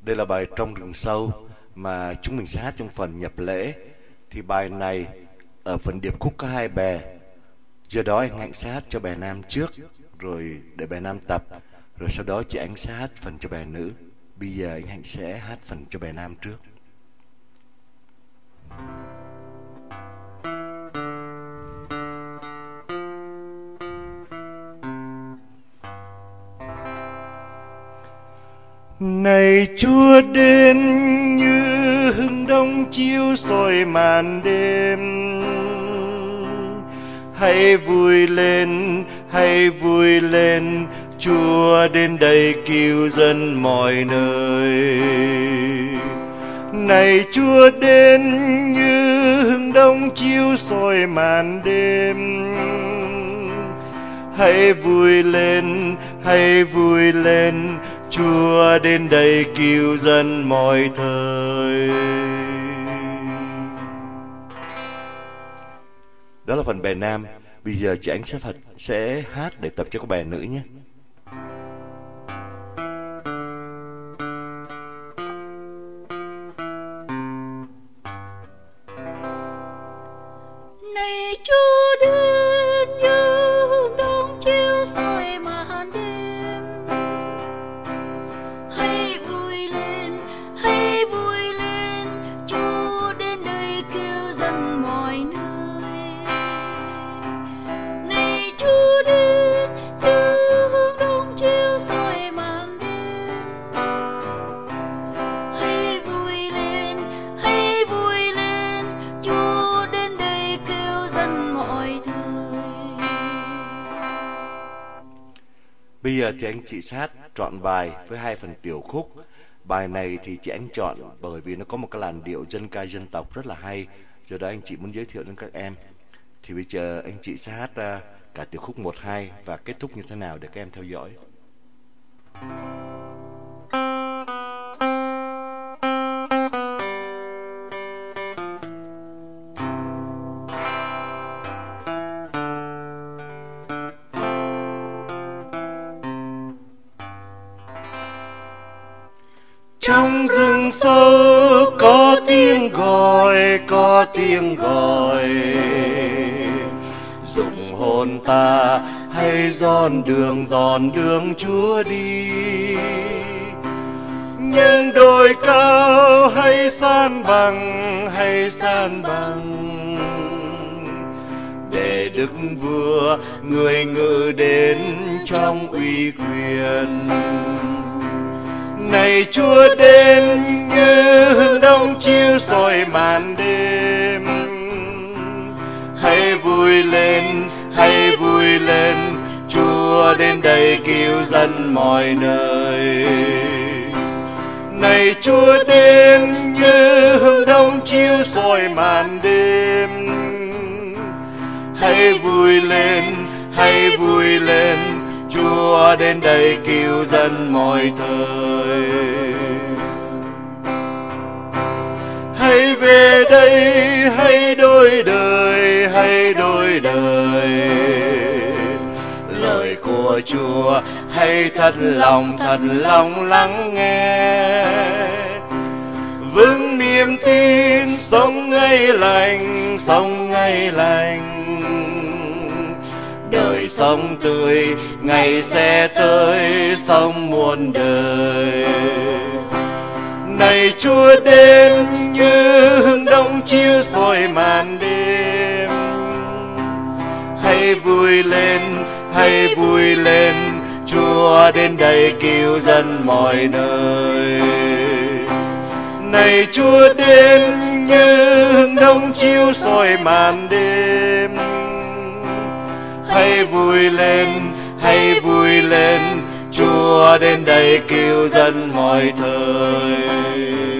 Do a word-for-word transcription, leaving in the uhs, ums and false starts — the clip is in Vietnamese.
Đây là bài Trong Rừng Sâu mà chúng mình sẽ hát trong phần nhập lễ. Thì bài này ở phần điệp khúc có hai bè, do đó anh Hạnh sẽ hát cho bè nam trước, rồi để bè nam tập, rồi sau đó chị Ánh sẽ hát phần cho bè nữ. Bây giờ anh Hạnh sẽ hát phần cho bè nam trước. Này Chúa đến như hừng đông chiếu soi màn đêm, hãy vui lên, hãy vui lên, Chúa đến đây cứu dân mọi nơi. Này Chúa đến như hừng đông chiếu soi màn đêm, hãy vui lên, hãy vui lên, Chúa đến đây cứu dân mọi thời. Đó là phần bè nam. Bây giờ chị Ánh sẽ, Phật sẽ hát để tập cho các bè nữ nhé. Này Chúa đến như hương đông chiếu soi màn đêm, hãy vui lên, hãy vui lên, Chúa đến đây cứu dân mọi nơi. Này Chúa đến như hương đông chiếu soi màn đêm, hãy vui lên, hãy vui lên, Chúa đến đây cứu dân mọi thời. Bây giờ thì anh chị sát chọn bài với hai phần tiểu khúc. Bài này thì chị Ánh chọn bởi vì nó có một cái làn điệu dân ca dân tộc rất là hay, do đó anh chị muốn giới thiệu đến các em. Thì bây giờ anh chị sẽ hát ra cả tiểu khúc một, hai và kết thúc như thế nào để các em theo dõi. Trong rừng sâu có tiếng gọi, có tiếng gọi, dùng hồn ta hay dọn đường, dọn đường Chúa đi. Nhưng đồi cao hay san bằng, hay san bằng, để Đức Vua người ngự đến trong uy quyền. Này Chúa đến như hương đông chiếu soi màn đêm, hãy vui lên, hãy vui lên, Chúa đến đây cứu dân mọi nơi. Này Chúa đến như hương đông chiếu soi màn đêm, hãy vui lên, hãy vui lên, Chúa đến đây cứu dân mọi thời. Hãy về đây, hãy đổi đời, hãy đổi đời. Lời của Chúa hãy thật lòng, thật lòng lắng nghe. Vững niềm tin, sống ngày lành, sống ngày lành. Đời sống tươi, ngày sẽ tới, sống muôn đời. Này Chúa đến như hương đông chiếu soi màn đêm, hãy vui lên, hãy vui lên, Chúa đến đây cứu dân mọi nơi. Này Chúa đến như hương đông chiếu soi màn đêm, hãy vui lên, hãy vui lên, Chúa đến đây cứu dân mọi thời.